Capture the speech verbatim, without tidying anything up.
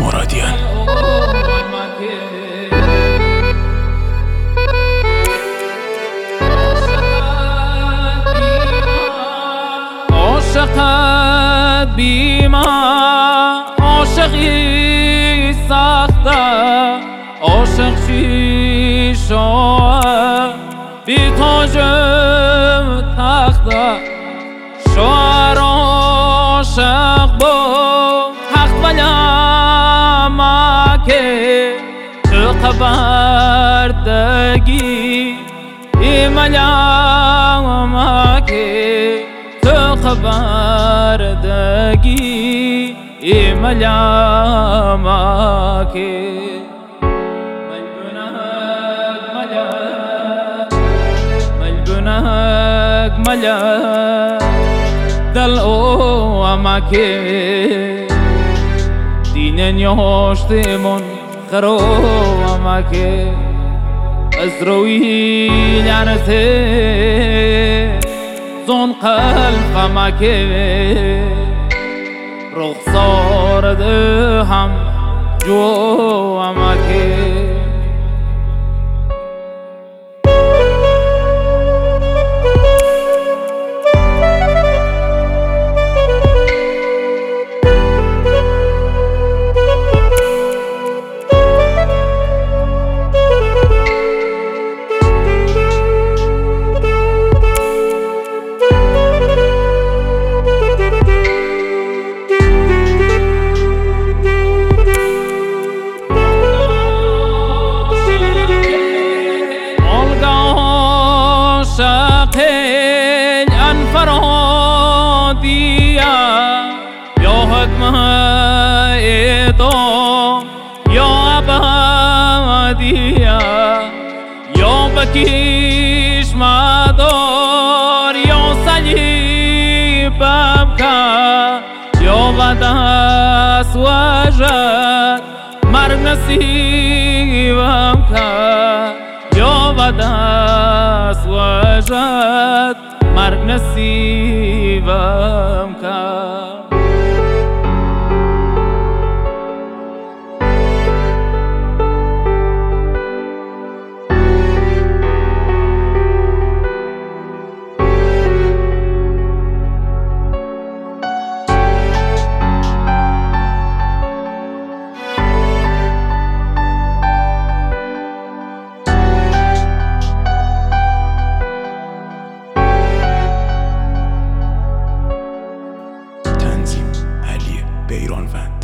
مرادیان. عاشقت بیما عاشقی سخته، عاشق چی شد بی تاج تخته، شعر عاشق با تخت ولمکه چه خبردگی ای ملمکه خبردگی ای ملامکه ملبنک ملک ملبنک ملک دل او امکه دینن یاشتمون خرو امکه از روی لعنته زون قلب غمکه رخسار ده هم جو امکه شاقل انفرادیا یا حکم ایدام یا ابدیا یا بکیش مدار یا صلیبم کن یا بدست وجد مرگ نصیبم کن یا بدست وجد مرگ نصیبم کن. علی بیرانوند.